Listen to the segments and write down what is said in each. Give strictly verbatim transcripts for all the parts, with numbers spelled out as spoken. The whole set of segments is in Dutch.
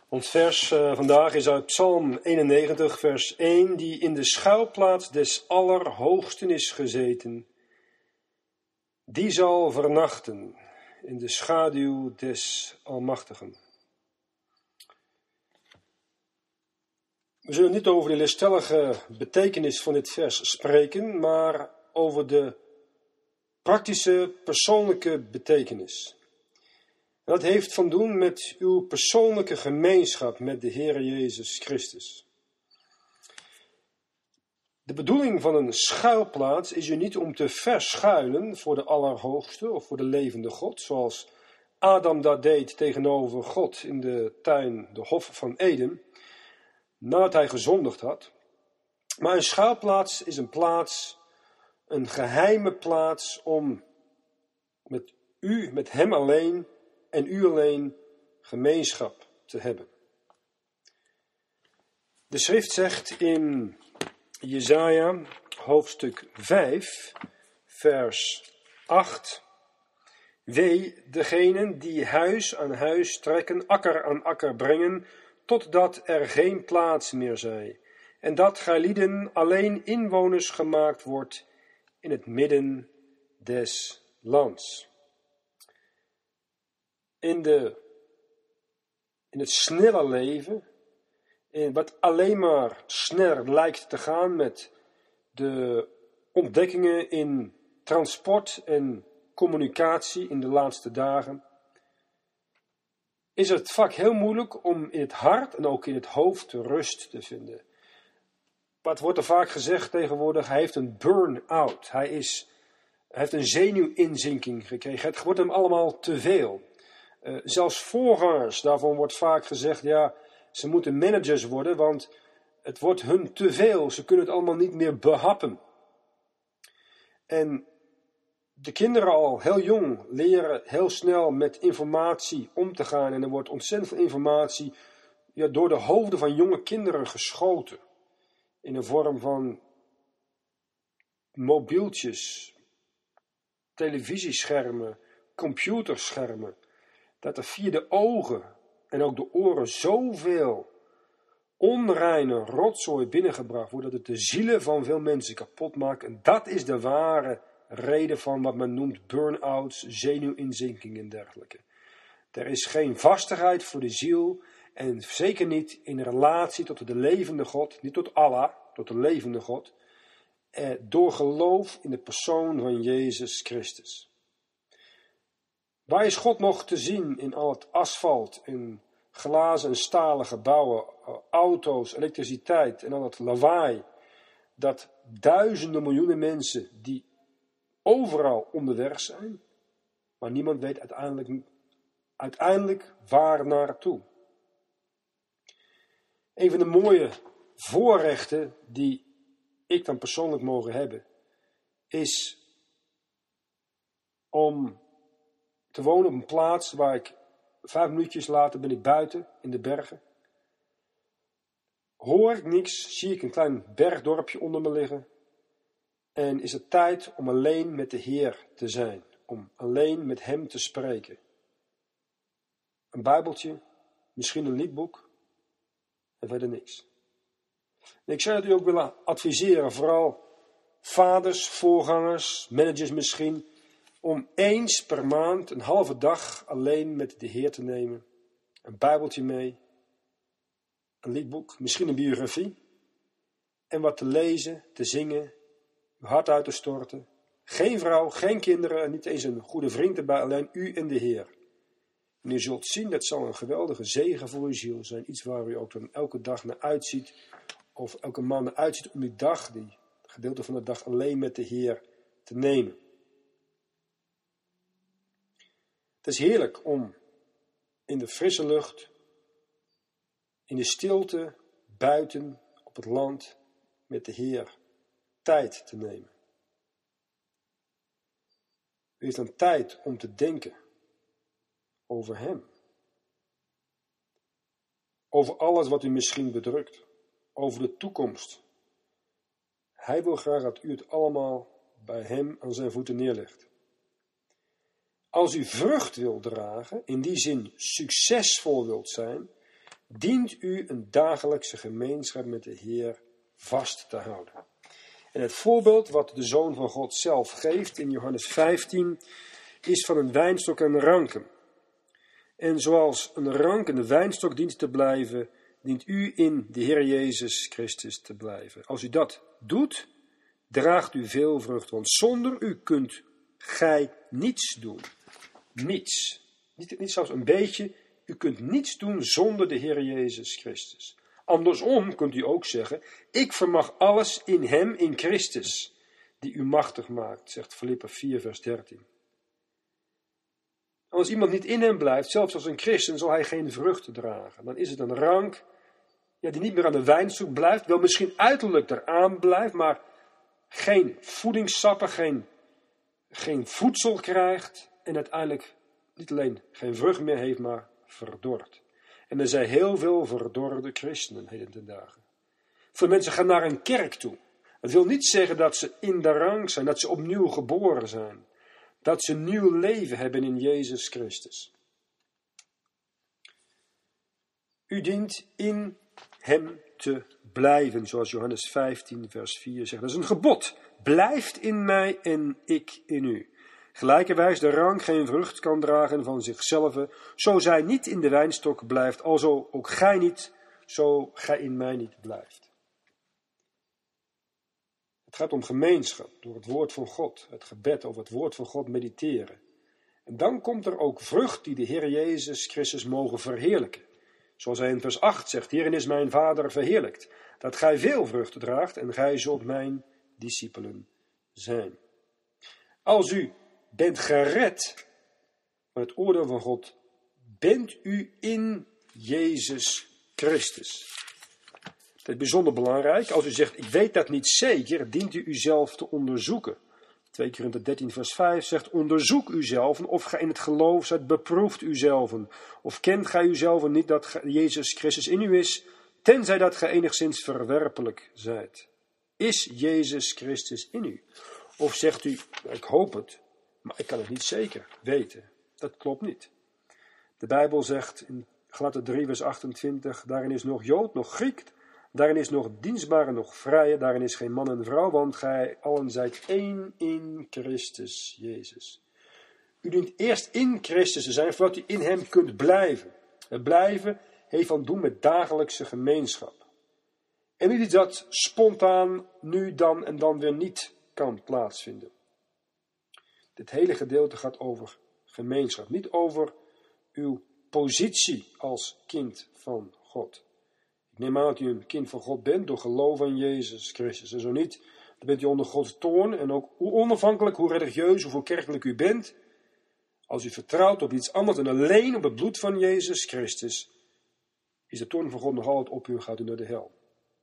Ons vers uh, vandaag is uit Psalm eenennegentig, vers één, die in de schuilplaats des Allerhoogsten is gezeten. Die zal vernachten in de schaduw des Almachtigen. We zullen niet over de leerstellige betekenis van dit vers spreken, maar over de praktische, persoonlijke betekenis. En dat heeft van doen met uw persoonlijke gemeenschap met de Heer Jezus Christus. De bedoeling van een schuilplaats is er niet om te verschuilen voor de Allerhoogste of voor de levende God, zoals Adam dat deed tegenover God in de tuin, de Hof van Eden, nadat hij gezondigd had. Maar een schuilplaats is een plaats, een geheime plaats om met u, met hem alleen en u alleen gemeenschap te hebben. De schrift zegt in Jesaja hoofdstuk vijf, vers acht. Wee degenen die huis aan huis trekken, akker aan akker brengen, totdat er geen plaats meer zij. En dat gij alleen inwoners gemaakt wordt in het midden des lands. In, de, in het snelle leven, in wat alleen maar sneller lijkt te gaan met de ontdekkingen in transport en communicatie in de laatste dagen, is het vaak heel moeilijk om in het hart en ook in het hoofd rust te vinden. Wat wordt er vaak gezegd tegenwoordig? Hij heeft een burn-out. Hij, is, hij heeft een zenuwinzinking gekregen. Het wordt hem allemaal te veel. Uh, zelfs voorgangers, daarvan wordt vaak gezegd, ja, ze moeten managers worden, want het wordt hun te veel. Ze kunnen het allemaal niet meer behappen. En de kinderen al heel jong leren heel snel met informatie om te gaan. En er wordt ontzettend veel informatie ja, door de hoofden van jonge kinderen geschoten. In de vorm van mobieltjes, televisieschermen, computerschermen. Dat er via de ogen en ook de oren zoveel onreine rotzooi binnengebracht wordt, dat het de zielen van veel mensen kapot maakt. En dat is de ware reden van wat men noemt burn-outs, zenuwinzinking en dergelijke. Er is geen vastigheid voor de ziel en zeker niet in relatie tot de levende God, niet tot Allah, tot de levende God, eh, door geloof in de persoon van Jezus Christus. Waar is God nog te zien in al het asfalt, in glazen en stalen gebouwen, auto's, elektriciteit en al het lawaai, dat duizenden miljoenen mensen die overal onderweg zijn, maar niemand weet uiteindelijk, uiteindelijk waar naartoe. Een van de mooie voorrechten die ik dan persoonlijk mogen hebben, is om te wonen op een plaats waar ik vijf minuutjes later ben ik buiten in de bergen. Hoor ik niks, zie ik een klein bergdorpje onder me liggen. En is het tijd om alleen met de Heer te zijn. Om alleen met Hem te spreken. Een bijbeltje, misschien een liedboek. En verder niks. En ik zou het u ook willen adviseren, vooral vaders, voorgangers, managers misschien, om eens per maand een halve dag alleen met de Heer te nemen. Een bijbeltje mee, een liedboek, misschien een biografie. En wat te lezen, te zingen, uw hart uit te storten. Geen vrouw, geen kinderen en niet eens een goede vriend erbij, alleen u en de Heer. En u zult zien, dat zal een geweldige zegen voor uw ziel zijn. Iets waar u ook dan elke dag naar uitziet, of elke maand naar uitziet om die dag, die gedeelte van de dag alleen met de Heer te nemen. Het is heerlijk om in de frisse lucht, in de stilte, buiten, op het land, met de Heer tijd te nemen. U heeft dan tijd om te denken over Hem. Over alles wat u misschien bedrukt. Over de toekomst. Hij wil graag dat u het allemaal bij Hem aan zijn voeten neerlegt. Als u vrucht wilt dragen, in die zin succesvol wilt zijn, dient u een dagelijkse gemeenschap met de Heer vast te houden. En het voorbeeld wat de Zoon van God zelf geeft in Johannes vijftien is van een wijnstok en ranken. En zoals een rank in de wijnstok dient te blijven, dient u in de Heer Jezus Christus te blijven. Als u dat doet, draagt u veel vrucht, want zonder u kunt gij niets doen. Niets. Niet, niet zelfs een beetje. U kunt niets doen zonder de Heer Jezus Christus. Andersom kunt u ook zeggen, ik vermag alles in hem, in Christus, die u machtig maakt, zegt Filippenzen vier vers dertien. Als iemand niet in hem blijft, zelfs als een christen, zal hij geen vrucht dragen. Dan is het een rank ja, die niet meer aan de wijnstok blijft, wel misschien uiterlijk eraan blijft, maar geen voedingssappen, geen, geen voedsel krijgt en uiteindelijk niet alleen geen vrucht meer heeft, maar verdort. En er zijn heel veel verdorde christenen heden ten dagen. Veel mensen gaan naar een kerk toe. Dat wil niet zeggen dat ze in de rang zijn, dat ze opnieuw geboren zijn. Dat ze een nieuw leven hebben in Jezus Christus. U dient in hem te blijven, zoals Johannes vijftien vers vier zegt. Dat is een gebod. Blijft in mij en ik in u. Gelijkerwijs de rank geen vrucht kan dragen van zichzelf, zo zij niet in de wijnstok blijft, alzo ook gij niet, zo gij in mij niet blijft. Het gaat om gemeenschap, door het woord van God, het gebed over het woord van God mediteren. En dan komt er ook vrucht die de Heer Jezus Christus mogen verheerlijken. Zoals hij in vers acht zegt, hierin is mijn Vader verheerlijkt, dat gij veel vrucht draagt en gij zult mijn discipelen zijn. Als u bent gered van het oordeel van God, bent u in Jezus Christus. Dat is bijzonder belangrijk. Als u zegt, ik weet dat niet zeker, dient u uzelf te onderzoeken. twee Korinthe dertien vers vijf zegt, onderzoek uzelf of gij in het geloof zijt, beproeft uzelf. Of kent gij uzelf niet dat Jezus Christus in u is, tenzij dat gij enigszins verwerpelijk zijt. Is Jezus Christus in u? Of zegt u, ik hoop het, maar ik kan het niet zeker weten. Dat klopt niet. De Bijbel zegt in Galaten drie vers achtentwintig, daarin is nog Jood, nog Griek, daarin is nog dienstbare, nog vrije, daarin is geen man en vrouw, want gij allen zijt één in Christus Jezus. U dient eerst in Christus te zijn, voordat u in hem kunt blijven. Het blijven heeft van doen met dagelijkse gemeenschap. En niet iets dat spontaan nu, dan en dan weer niet kan plaatsvinden. Dit hele gedeelte gaat over gemeenschap, niet over uw positie als kind van God. Ik neem aan dat u een kind van God bent door geloof in Jezus Christus. En zo niet, dan bent u onder Gods toorn. En ook hoe onafhankelijk, hoe religieus, hoe kerkelijk u bent. Als u vertrouwt op iets anders dan alleen op het bloed van Jezus Christus, is de toorn van God nog altijd op u en gaat u naar de hel.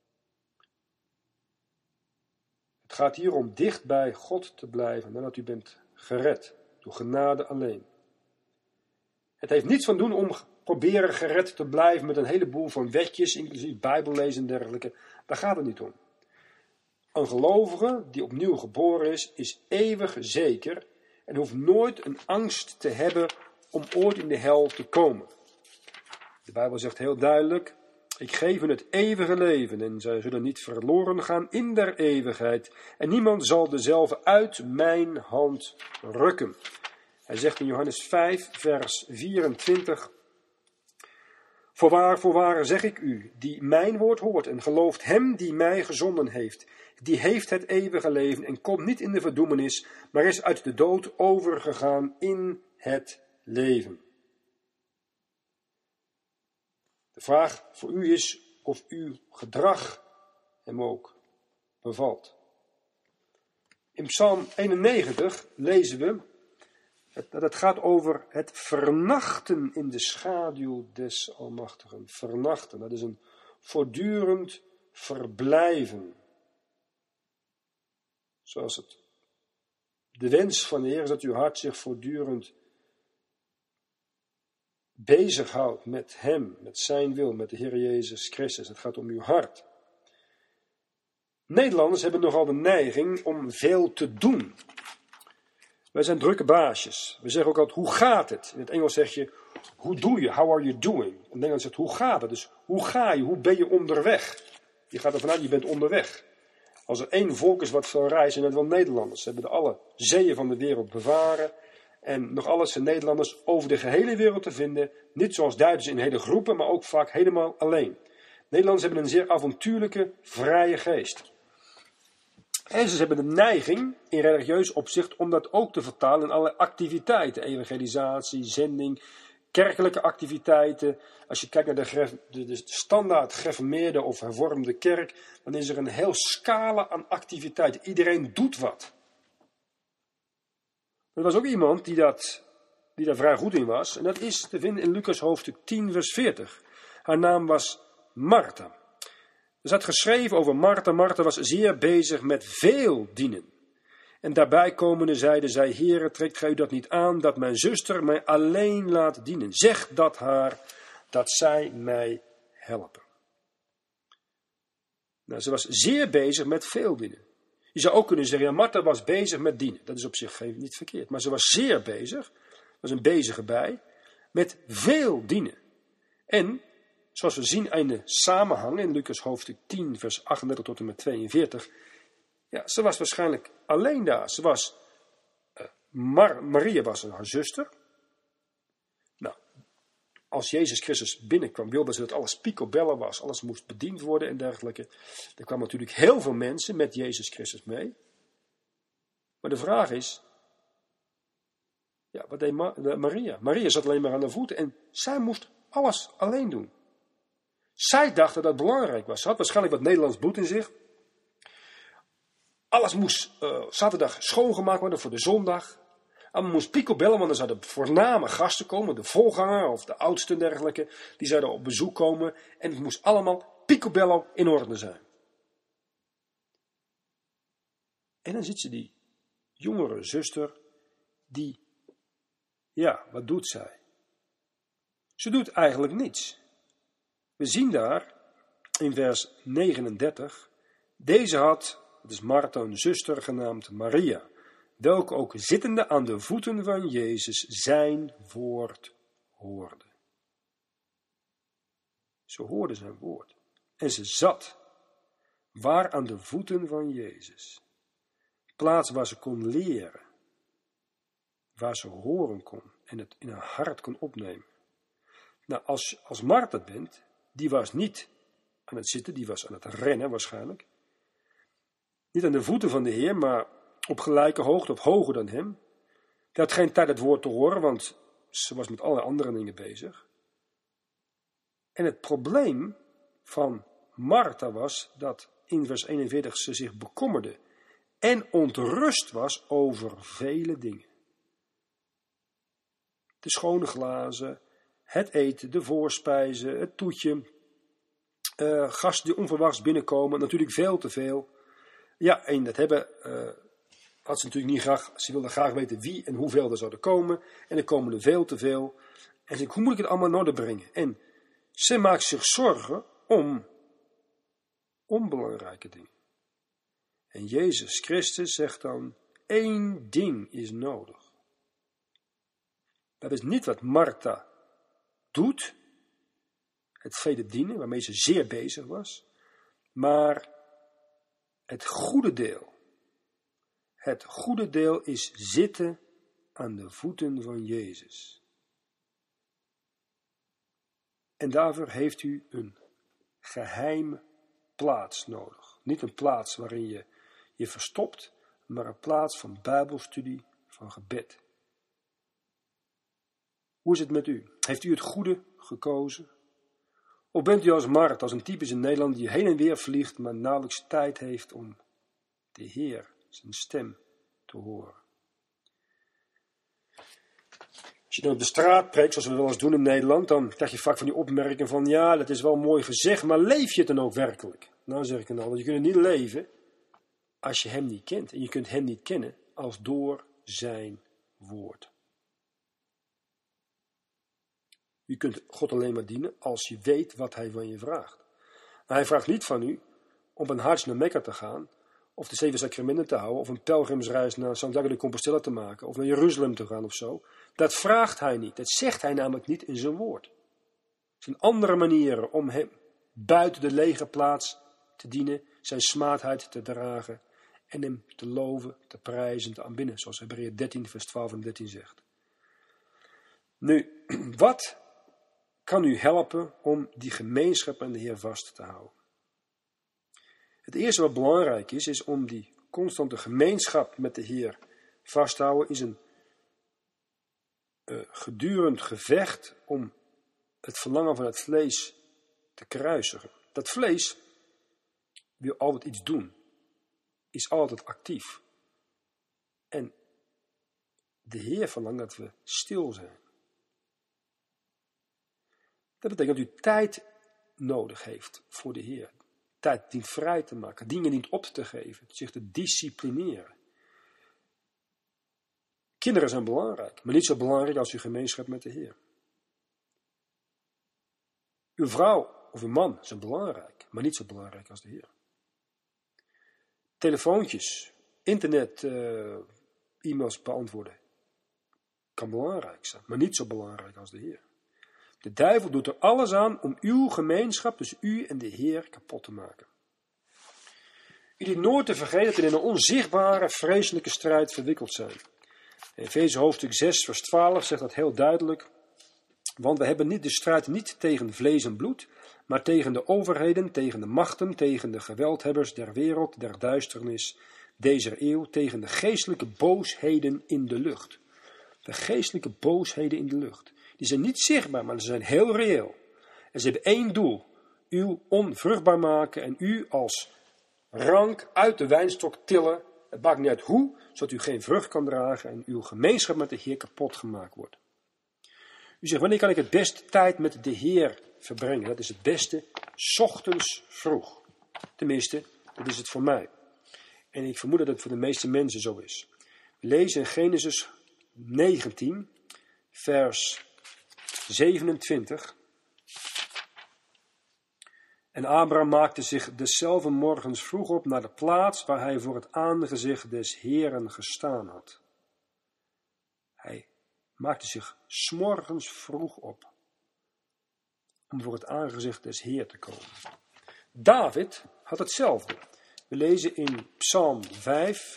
Het gaat hier om dicht bij God te blijven, nadat u bent gered, door genade alleen. Het heeft niets van doen om proberen gered te blijven met een heleboel van wetjes, inclusief bijbellezen en dergelijke. Daar gaat het niet om. Een gelovige die opnieuw geboren is, is eeuwig zeker en hoeft nooit een angst te hebben om ooit in de hel te komen. De Bijbel zegt heel duidelijk, ik geef hun het eeuwige leven en zij zullen niet verloren gaan in der eeuwigheid en niemand zal dezelfde uit mijn hand rukken. Hij zegt in Johannes vijf vers vierentwintig, Voorwaar, voorwaar zeg ik u, die mijn woord hoort en gelooft hem die mij gezonden heeft, die heeft het eeuwige leven en komt niet in de verdoemenis, maar is uit de dood overgegaan in het leven. De vraag voor u is of uw gedrag hem ook bevalt. In Psalm eenennegentig lezen we dat het gaat over het vernachten in de schaduw des Almachtigen. Vernachten, dat is een voortdurend verblijven. Zoals het de wens van de Heer is dat uw hart zich voortdurend bezighoudt met hem, met zijn wil, met de Heer Jezus Christus. Het gaat om uw hart. Nederlanders hebben nogal de neiging om veel te doen. Wij zijn drukke baasjes. We zeggen ook altijd, hoe gaat het? In het Engels zeg je, hoe doe je? How are you doing? In Nederland zegt, hoe gaat het? Dus hoe ga je? Hoe ben je onderweg? Je gaat ervan uit, je bent onderweg. Als er één volk is wat veel reist, zijn het wel Nederlanders. Ze hebben de alle zeeën van de wereld bevaren. En nog alles zijn Nederlanders over de gehele wereld te vinden. Niet zoals Duitsers in hele groepen, maar ook vaak helemaal alleen. Nederlanders hebben een zeer avontuurlijke, vrije geest. En ze hebben de neiging, in religieus opzicht, om dat ook te vertalen in allerlei activiteiten. Evangelisatie, zending, kerkelijke activiteiten. Als je kijkt naar de, de, de standaard gereformeerde of hervormde kerk, dan is er een heel scala aan activiteiten. Iedereen doet wat. Er was ook iemand die, dat, die daar vrij goed in was. En dat is te vinden in Lucas hoofdstuk tien vers veertig. Haar naam was Martha. Er staat geschreven over Martha. Martha was zeer bezig met veel dienen. En daarbij komende zeide zij, Heere, trekt gij u dat niet aan, dat mijn zuster mij alleen laat dienen. Zeg dat haar, dat zij mij helpen. Nou, ze was zeer bezig met veel dienen. Je zou ook kunnen zeggen, ja, Martha was bezig met dienen. Dat is op zich niet verkeerd. Maar ze was zeer bezig, er was een bezige bij, met veel dienen. En, zoals we zien in de samenhang in Lucas hoofdstuk tien, vers achtendertig tot en met tweeënveertig. Ja, ze was waarschijnlijk alleen daar. Ze was, uh, Mar- Maria was haar zuster. Nou, als Jezus Christus binnenkwam, wilde ze dat alles picobello was. Alles moest bediend worden en dergelijke. Er kwamen natuurlijk heel veel mensen met Jezus Christus mee. Maar de vraag is, ja, wat deed Ma- de Maria? Maria zat alleen maar aan de voeten en zij moest alles alleen doen. Zij dacht dat dat belangrijk was. Ze had waarschijnlijk wat Nederlands bloed in zich. Alles moest uh, zaterdag schoongemaakt worden voor de zondag. Allemaal moest picobello, want er zouden voorname gasten komen. De voorganger of de oudste en dergelijke. Die zouden op bezoek komen. En het moest allemaal picobello in orde zijn. En dan ziet ze die jongere zuster. Die, ja, wat doet zij? Ze doet eigenlijk niets. We zien daar in vers negenendertig. Deze had... Het is Martha, een zuster genaamd Maria, welke ook zittende aan de voeten van Jezus zijn woord hoorde. Ze hoorde zijn woord. En ze zat, waar aan de voeten van Jezus. Plaats waar ze kon leren, waar ze horen kon en het in haar hart kon opnemen. Nou, als, als Martha bent, die was niet aan het zitten, die was aan het rennen waarschijnlijk. Niet aan de voeten van de Heer, maar op gelijke hoogte of hoger dan hem. Ze had geen tijd het woord te horen, want ze was met allerlei andere dingen bezig. En het probleem van Martha was dat in vers eenenveertig ze zich bekommerde en ontrust was over vele dingen. De schone glazen, het eten, de voorspijzen, het toetje, uh, gasten die onverwachts binnenkomen, natuurlijk veel te veel. Ja, en dat hebben, uh, had ze natuurlijk niet graag, ze wilde graag weten wie en hoeveel er zouden komen. En er komen er veel te veel. En ze denkt, hoe moet ik het allemaal in orde brengen? En ze maakt zich zorgen om onbelangrijke dingen. En Jezus Christus zegt dan, één ding is nodig. Dat is niet wat Martha doet, het vele dienen, waarmee ze zeer bezig was, maar het goede deel. Het goede deel is zitten aan de voeten van Jezus. En daarvoor heeft u een geheime plaats nodig. Niet een plaats waarin je je verstopt, maar een plaats van bijbelstudie, van gebed. Hoe is het met u? Heeft u het goede gekozen? Of bent u als Martha, als een typisch in Nederland die heen en weer vliegt, maar nauwelijks tijd heeft om de Heer, zijn stem, te horen? Als je dan op de straat preekt, zoals we wel eens doen in Nederland, dan krijg je vaak van die opmerkingen van, ja, dat is wel mooi gezegd, maar leef je het dan ook werkelijk? Nou, zeg ik dan al, je kunt het niet leven als je hem niet kent. En je kunt hem niet kennen als door zijn woord. Je kunt God alleen maar dienen als je weet wat hij van je vraagt. Maar hij vraagt niet van u om een hars naar Mekka te gaan, of de zeven sacramenten te houden, of een pelgrimsreis naar Santiago de Compostela te maken, of naar Jeruzalem te gaan of zo. Dat vraagt hij niet. Dat zegt hij namelijk niet in zijn woord. Het zijn andere manieren om hem buiten de lege plaats te dienen, zijn smaadheid te dragen en hem te loven, te prijzen, te aanbidden, zoals Hebreeën dertien, vers twaalf en dertien zegt. Nu, wat kan u helpen om die gemeenschap aan de Heer vast te houden? Het eerste wat belangrijk is, is om die constante gemeenschap met de Heer vast te houden, is een uh, gedurend gevecht om het verlangen van het vlees te kruisigen. Dat vlees wil altijd iets doen, is altijd actief. En de Heer verlangt dat we stil zijn. Dat betekent dat u tijd nodig heeft voor de Heer. Tijd dient vrij te maken, dingen dient op te geven, zich te disciplineren. Kinderen zijn belangrijk, maar niet zo belangrijk als uw gemeenschap met de Heer. Uw vrouw of uw man zijn belangrijk, maar niet zo belangrijk als de Heer. Telefoontjes, internet, uh, e-mails beantwoorden, kan belangrijk zijn, maar niet zo belangrijk als de Heer. De duivel doet er alles aan om uw gemeenschap, dus u en de Heer, kapot te maken. U dient nooit te vergeten dat we in een onzichtbare, vreselijke strijd verwikkeld zijn. Efeze hoofdstuk zes, vers twaalf zegt dat heel duidelijk. Want we hebben niet de strijd niet tegen vlees en bloed, maar tegen de overheden, tegen de machten, tegen de geweldhebbers der wereld, der duisternis, deze eeuw, tegen de geestelijke boosheden in de lucht. De geestelijke boosheden in de lucht. Die zijn niet zichtbaar, maar ze zijn heel reëel. En ze hebben één doel. U onvruchtbaar maken en u als rank uit de wijnstok tillen. Het maakt niet uit hoe, zodat u geen vrucht kan dragen en uw gemeenschap met de Heer kapot gemaakt wordt. U zegt, wanneer kan ik het beste tijd met de Heer verbrengen? Dat is het beste, 's ochtends vroeg. Tenminste, dat is het voor mij. En ik vermoed dat het voor de meeste mensen zo is. We lezen in Genesis negentien, vers zevenentwintig. En Abraham maakte zich deszelfde morgens vroeg op naar de plaats waar hij voor het aangezicht des Heeren gestaan had. Hij maakte zich 's morgens vroeg op om voor het aangezicht des Heer te komen. David had hetzelfde. We lezen in Psalm vijf,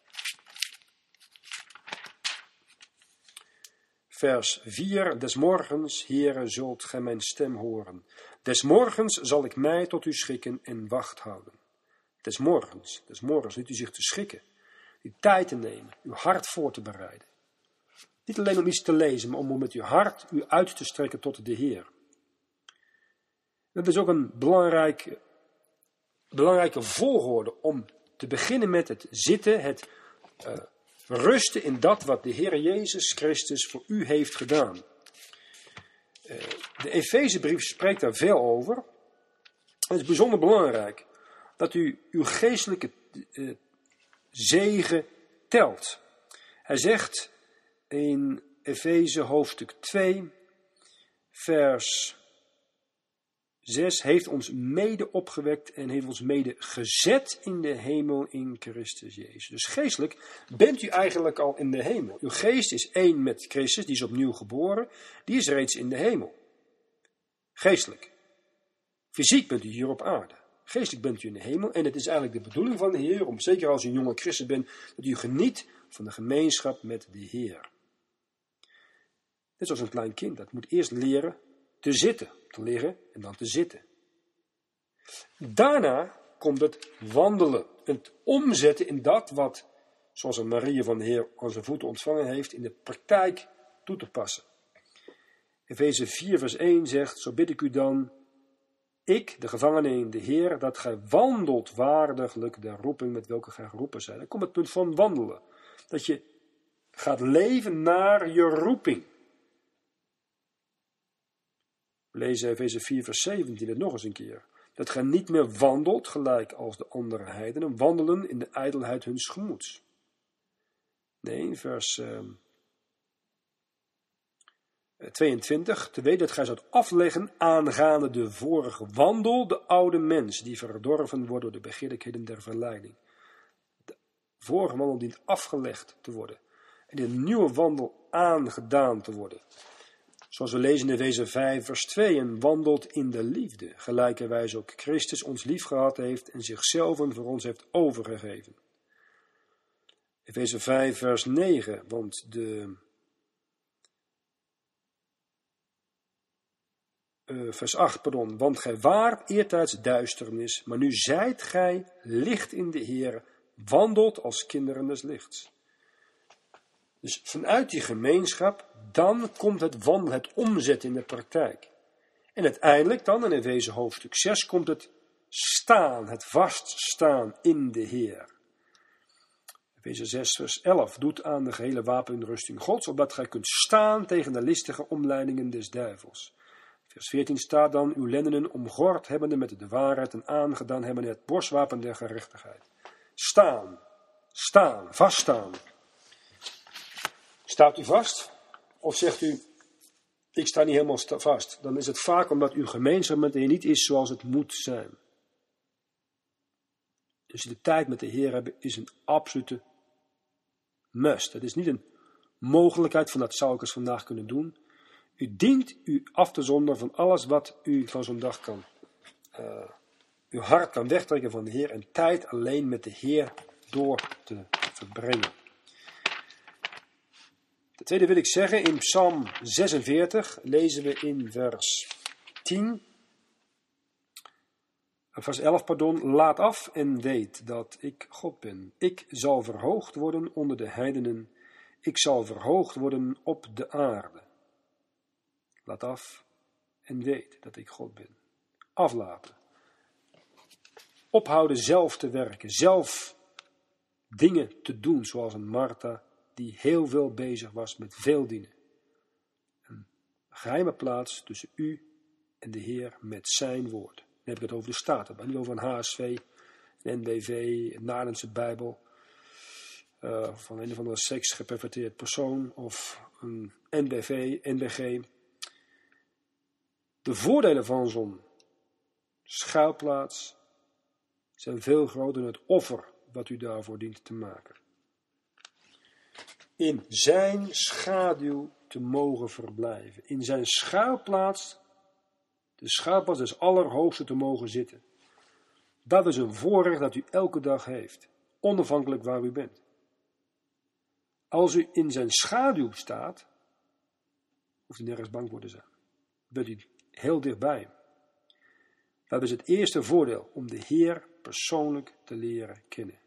vers vier. Des morgens, Heere, zult gij mijn stem horen. Des morgens zal ik mij tot u schikken en wacht houden. Des morgens, des morgens, niet u zich te schikken. Die tijd te nemen, uw hart voor te bereiden. Niet alleen om iets te lezen, maar om met uw hart u uit te strekken tot de Heer. Dat is ook een belangrijke, belangrijke volgorde om te beginnen met het zitten, het uh, rusten in dat wat de Heer Jezus Christus voor u heeft gedaan. Uh, de Efezebrief spreekt daar veel over. Het is bijzonder belangrijk dat u uw geestelijke uh, zegen telt. Hij zegt in Efeze hoofdstuk twee, vers zes, heeft ons mede opgewekt en heeft ons mede gezet in de hemel in Christus Jezus. Dus geestelijk bent u eigenlijk al in de hemel. Uw geest is één met Christus, die is opnieuw geboren, die is reeds in de hemel. Geestelijk. Fysiek bent u hier op aarde. Geestelijk bent u in de hemel en het is eigenlijk de bedoeling van de Heer, om zeker als u een jonge christen bent, dat u geniet van de gemeenschap met de Heer. Net zoals een klein kind, dat moet eerst leren te zitten, te liggen en dan te zitten. Daarna komt het wandelen, het omzetten in dat wat, zoals een Maria van de Heer aan zijn voeten ontvangen heeft, in de praktijk toe te passen. Efeze vier vers één zegt, zo bid ik u dan, ik, de gevangene in de Heer, dat gij wandelt waardiglijk de roeping met welke gij geroepen zijt. Dan komt het punt van wandelen. Dat je gaat leven naar je roeping. We lezen Efeze vier vers zeventien het nog eens een keer. Dat gij niet meer wandelt gelijk als de andere heidenen, wandelen in de ijdelheid huns gemoeds. Nee, vers uh, tweeëntwintig. Te weten dat gij zoudt afleggen aangaande de vorige wandel, de oude mens, die verdorven wordt door de begeerlijkheden der verleiding. vorige wandel dient afgelegd te worden. En in een nieuwe wandel aangedaan te worden. Zoals we lezen in Efeze vijf vers twee. En wandelt in de liefde. Gelijkerwijs ook Christus ons lief gehad heeft en zichzelf voor ons heeft overgegeven. Efeze vijf vers negen. Want de... Uh, vers acht, pardon. Want gij waart eertijds duisternis, maar nu zijt gij licht in de Heer, wandelt als kinderen des lichts. Dus vanuit die gemeenschap, dan komt het wandelen, het omzetten in de praktijk. En uiteindelijk dan, in Efeze hoofdstuk zes, komt het staan, het vaststaan in de Heer. Efeze zes vers elf, doet aan de gehele wapenrusting Gods, opdat gij kunt staan tegen de listige omleidingen des duivels. Vers veertien staat dan, uw lendenen omgord hebbende met de waarheid en aangedaan hebbende het borstwapen der gerechtigheid. Staan, staan, vaststaan. Staat u vast? Of zegt u, ik sta niet helemaal vast? Dan is het vaak omdat uw gemeenschap met de Heer niet is zoals het moet zijn. Dus de tijd met de Heer hebben is een absolute must. Het is niet een mogelijkheid van dat zou ik eens vandaag kunnen doen. U dient u af te zonderen van alles wat u van zo'n dag kan. Uh, uw hart kan wegtrekken van de Heer en tijd alleen met de Heer door te verbrengen. Ten tweede wil ik zeggen, in Psalm zesenveertig lezen we in vers tien, vers elf, pardon, laat af en weet dat ik God ben. Ik zal verhoogd worden onder de heidenen, ik zal verhoogd worden op de aarde. Laat af en weet dat ik God ben. Aflaten. Ophouden zelf te werken, zelf dingen te doen, zoals een Martha die heel veel bezig was met veel dienen. Een geheime plaats tussen u en de Heer met zijn woord. Dan heb ik het over de Staten, niet over een H S V, een N B V, een Naardense Bijbel, uh, van een of andere seks geperverteerd persoon of een N B V, N B G. De voordelen van zo'n schuilplaats zijn veel groter dan het offer wat u daarvoor dient te maken. In zijn schaduw te mogen verblijven. In zijn schuilplaats, de schuilplaats des Allerhoogste te mogen zitten. Dat is een voorrecht dat u elke dag heeft, onafhankelijk waar u bent. Als u in zijn schaduw staat, hoeft u nergens bang voor te zijn. Bent u heel dichtbij. Dat is het eerste voordeel, om de Heer persoonlijk te leren kennen.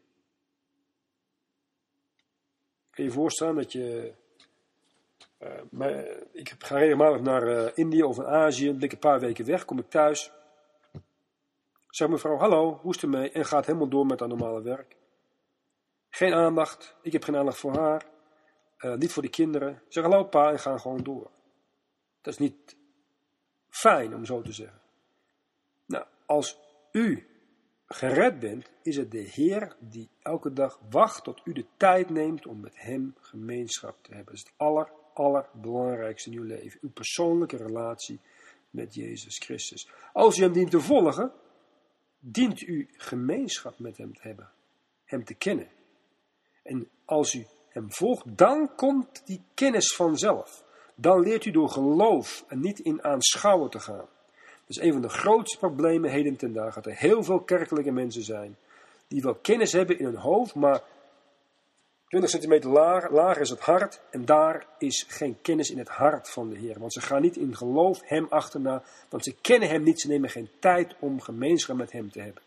Kun je je voorstellen dat je... Uh, maar, ik ga regelmatig naar uh, India of naar Azië, ben ik een paar weken weg, kom ik thuis. Zeg mevrouw, hallo, hoe is het ermee? En gaat helemaal door met haar normale werk. Geen aandacht, ik heb geen aandacht voor haar. Uh, niet voor de kinderen. Zeg hallo pa en ga gewoon door. Dat is niet fijn om zo te zeggen. Nou, als u gered bent, is het de Heer die elke dag wacht tot u de tijd neemt om met hem gemeenschap te hebben. Dat is het aller, allerbelangrijkste in uw leven. Uw persoonlijke relatie met Jezus Christus. Als u hem dient te volgen, dient u gemeenschap met hem te hebben. Hem te kennen. En als u hem volgt, dan komt die kennis vanzelf. Dan leert u door geloof en niet in aanschouwen te gaan. Dat is een van de grootste problemen heden ten dagen. Dat er heel veel kerkelijke mensen zijn. Die wel kennis hebben in hun hoofd. Maar twintig centimeter lager, lager is het hart. En daar is geen kennis in het hart van de Heer. Want ze gaan niet in geloof hem achterna. Want ze kennen hem niet. Ze nemen geen tijd om gemeenschap met hem te hebben.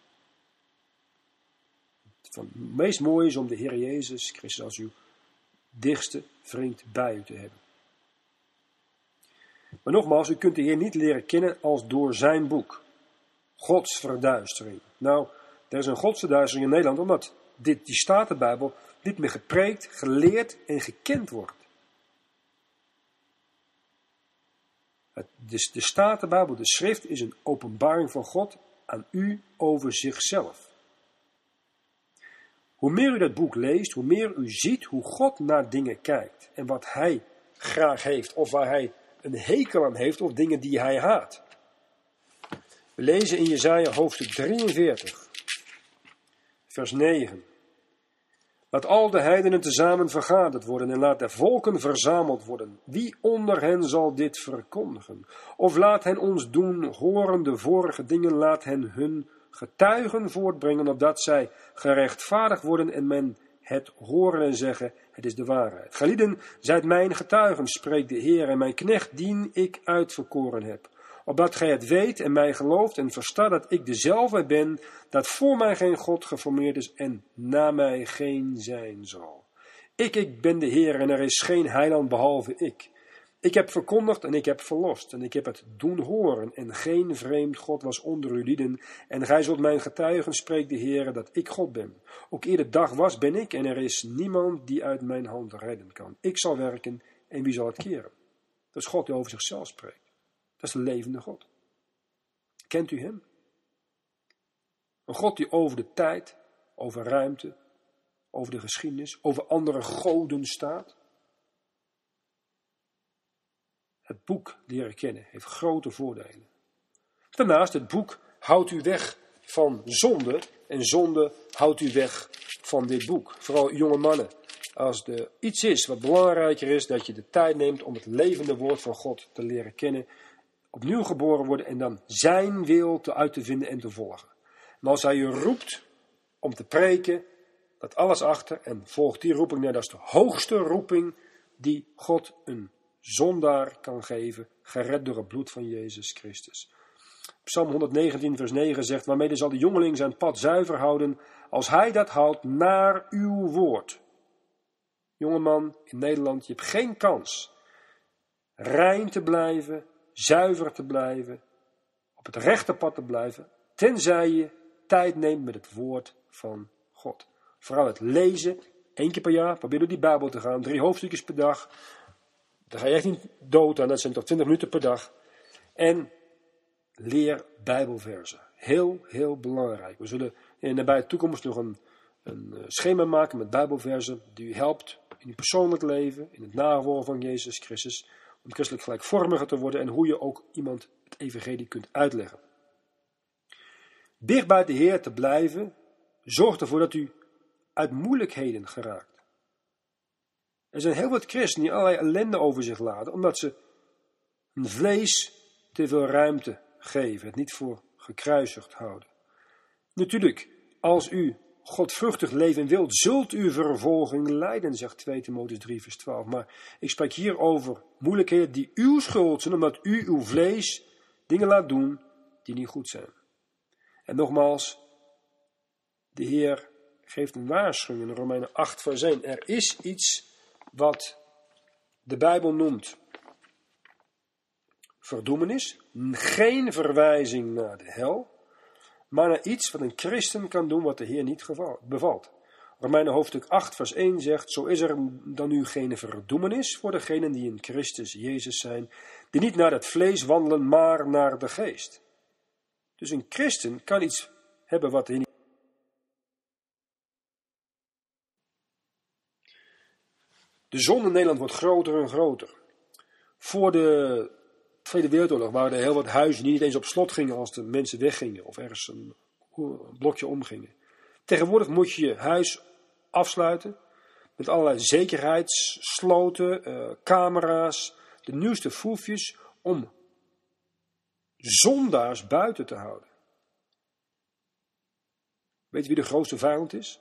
Het meest mooie is om de Heer Jezus Christus als uw dichtste vriend bij u te hebben. Maar nogmaals, u kunt de Heer niet leren kennen als door zijn boek. Godsverduistering. Nou, er is een godsverduistering in Nederland, omdat dit, die Statenbijbel niet meer gepreekt, geleerd en gekend wordt. Het, de, de Statenbijbel, de schrift, is een openbaring van God aan u over zichzelf. Hoe meer u dat boek leest, hoe meer u ziet hoe God naar dingen kijkt. En wat hij graag heeft, of waar hij een hekel aan heeft, of dingen die hij haat. We lezen in Jesaja hoofdstuk drieënveertig, vers negen. Laat al de heidenen tezamen vergaderd worden en laat de volken verzameld worden. Wie onder hen zal dit verkondigen? Of laat hen ons doen horen de vorige dingen, laat hen hun getuigen voortbrengen, opdat zij gerechtvaardigd worden en men het horen en zeggen, het is de waarheid. Gelieden, zijt mijn getuigen, spreekt de Heer, en mijn knecht dien ik uitverkoren heb. Opdat gij het weet en mij gelooft en verstaat dat ik dezelfde ben, dat voor mij geen God geformeerd is en na mij geen zijn zal. Ik, ik ben de Heer en er is geen heiland behalve ik. Ik heb verkondigd en ik heb verlost en ik heb het doen horen en geen vreemd God was onder uw lieden. En gij zult mijn getuigen, spreekt de Heer, dat ik God ben. Ook eer de dag was ben ik en er is niemand die uit mijn hand redden kan. Ik zal werken en wie zal het keren? Dat is God die over zichzelf spreekt. Dat is de levende God. Kent u hem? Een God die over de tijd, over ruimte, over de geschiedenis, over andere goden staat. Het boek leren kennen heeft grote voordelen. Daarnaast, het boek houdt u weg van zonde en zonde houdt u weg van dit boek. Vooral jonge mannen. Als er iets is wat belangrijker is, dat je de tijd neemt om het levende woord van God te leren kennen, opnieuw geboren worden en dan zijn wil te uit te vinden en te volgen. En als hij je roept om te preken, dat alles achter en volgt die roeping. Nou, dat is de hoogste roeping die God een zondaar kan geven, gered door het bloed van Jezus Christus. Psalm honderdnegentien vers negen zegt, waarmee zal de jongeling zijn pad zuiver houden, als hij dat houdt naar uw woord. Jongeman in Nederland, je hebt geen kans rein te blijven, zuiver te blijven, op het rechte pad te blijven, tenzij je tijd neemt met het woord van God. Vooral het lezen, één keer per jaar, probeer door die Bijbel te gaan, drie hoofdstukjes per dag. Daar ga je echt niet dood aan, dat zijn toch twintig minuten per dag. En leer Bijbelversen. Heel, heel belangrijk. We zullen in de nabije toekomst nog een, een schema maken met Bijbelversen die u helpt in uw persoonlijk leven, in het navolgen van Jezus Christus, om christelijk gelijkvormiger te worden en hoe je ook iemand het evangelie kunt uitleggen. Dicht bij de Heer te blijven, zorgt ervoor dat u uit moeilijkheden geraakt. Er zijn heel wat christenen die allerlei ellende over zich laden, omdat ze hun vlees te veel ruimte geven, het niet voor gekruisigd houden. Natuurlijk, als u godvruchtig leven wilt, zult u vervolging lijden, zegt twee Timotheüs drie vers twaalf. Maar ik spreek hier over moeilijkheden die uw schuld zijn, omdat u uw vlees dingen laat doen die niet goed zijn. En nogmaals, de Heer geeft een waarschuwing in Romeinen acht vers één. Er is iets wat de Bijbel noemt verdoemenis, geen verwijzing naar de hel, maar naar iets wat een christen kan doen wat de Heer niet bevalt. Romeinen hoofdstuk acht vers één zegt, zo is er dan nu geen verdoemenis voor degenen die in Christus Jezus zijn, die niet naar het vlees wandelen, maar naar de geest. Dus een christen kan iets hebben wat de Heer niet. De zon in Nederland wordt groter en groter. Voor de Tweede Wereldoorlog waren er heel wat huizen die niet eens op slot gingen als de mensen weggingen of ergens een blokje omgingen. Tegenwoordig moet je je huis afsluiten met allerlei zekerheidssloten, uh, camera's, de nieuwste foefjes om zondaars buiten te houden. Weet je wie de grootste vijand is?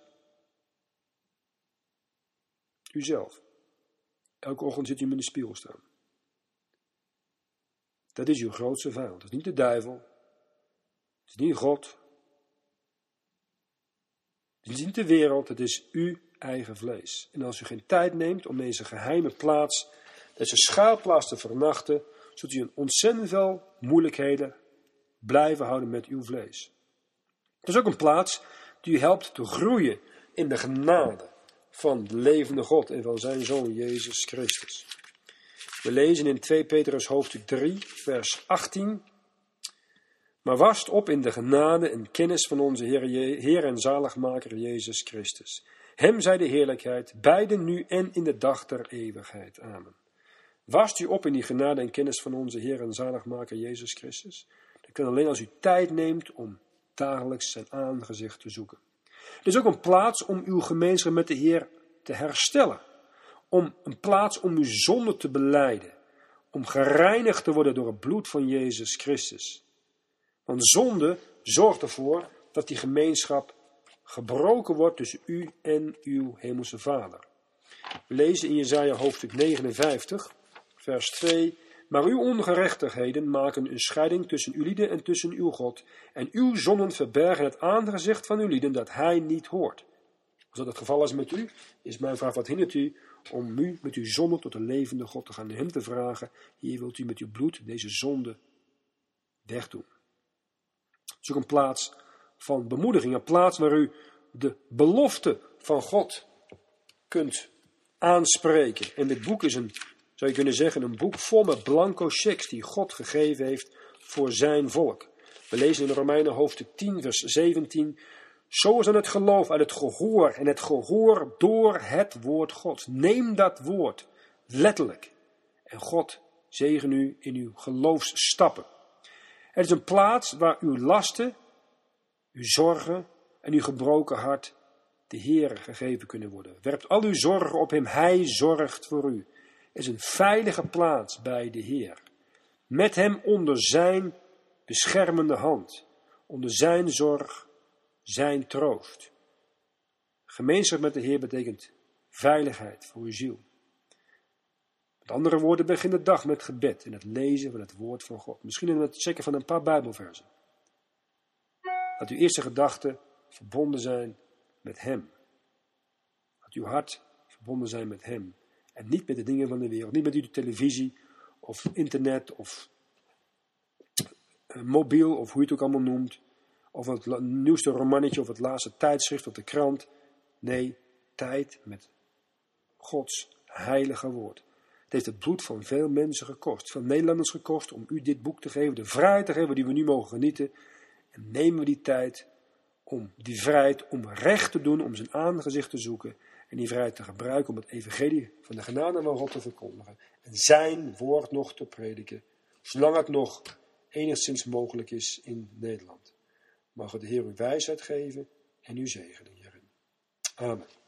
Uzelf. Elke ochtend zit u in de spiegel staan. Dat is uw grootste vijand. Dat is niet de duivel. Het is niet God. Het is niet de wereld. Het is uw eigen vlees. En als u geen tijd neemt om deze geheime plaats, deze schuilplaats te vernachten, zult u een ontzettend veel moeilijkheden blijven houden met uw vlees. Het is ook een plaats die u helpt te groeien in de genade van de levende God en van zijn Zoon Jezus Christus. We lezen in twee Petrus hoofdstuk drie, vers achttien. Maar wast op in de genade en kennis van onze Heer, Heer en zaligmaker Jezus Christus. Hem zij de heerlijkheid, beide nu en in de dag der eeuwigheid. Amen. Wast u op in die genade en kennis van onze Heer en zaligmaker Jezus Christus. Dat kan alleen als u tijd neemt om dagelijks zijn aangezicht te zoeken. Het is ook een plaats om uw gemeenschap met de Heer te herstellen. Om een plaats om uw zonde te belijden. Om gereinigd te worden door het bloed van Jezus Christus. Want zonde zorgt ervoor dat die gemeenschap gebroken wordt tussen u en uw hemelse Vader. We lezen in Jesaja hoofdstuk negenenvijftig, vers twee. Maar uw ongerechtigheden maken een scheiding tussen uw lieden en tussen uw God. En uw zonden verbergen het aangezicht van uw lieden dat hij niet hoort. Als dat het geval is met u, is mijn vraag: wat hindert u om u met uw zonde tot de levende God te gaan en hem te vragen? Hier wilt u met uw bloed deze zonde wegdoen. Het is ook een plaats van bemoediging, een plaats waar u de belofte van God kunt aanspreken. En dit boek is een, zou je kunnen zeggen, een boek vol met blanco cheques die God gegeven heeft voor zijn volk. We lezen in Romeinen hoofdstuk tien, vers zeventien. Zo is dan het geloof uit het gehoor en het gehoor door het woord God. Neem dat woord letterlijk. En God zegen u in uw geloofsstappen. Het is een plaats waar uw lasten, uw zorgen en uw gebroken hart de Heer gegeven kunnen worden. Werpt al uw zorgen op hem, hij zorgt voor u. Het is een veilige plaats bij de Heer. Met hem onder zijn beschermende hand, onder zijn zorg, zijn troost. Gemeenschap met de Heer betekent veiligheid voor uw ziel. Met andere woorden, begin de dag met gebed en het lezen van het woord van God. Misschien met het checken van een paar Bijbelversen. Dat uw eerste gedachten verbonden zijn met hem. Dat uw hart verbonden zijn met hem. En niet met de dingen van de wereld. Niet met uw televisie of internet of uh, mobiel of hoe je het ook allemaal noemt. Of het nieuwste romannetje of het laatste tijdschrift of de krant. Nee, tijd met Gods heilige woord. Het heeft het bloed van veel mensen gekost. Veel Nederlanders gekost om u dit boek te geven. De vrijheid te geven die we nu mogen genieten. En nemen we die tijd om die vrijheid om recht te doen. Om zijn aangezicht te zoeken. En die vrijheid te gebruiken om het evangelie van de genade van God te verkondigen. En zijn woord nog te prediken. Zolang het nog enigszins mogelijk is in Nederland. Mag de Heer u wijsheid geven en u zegenen hierin. Amen.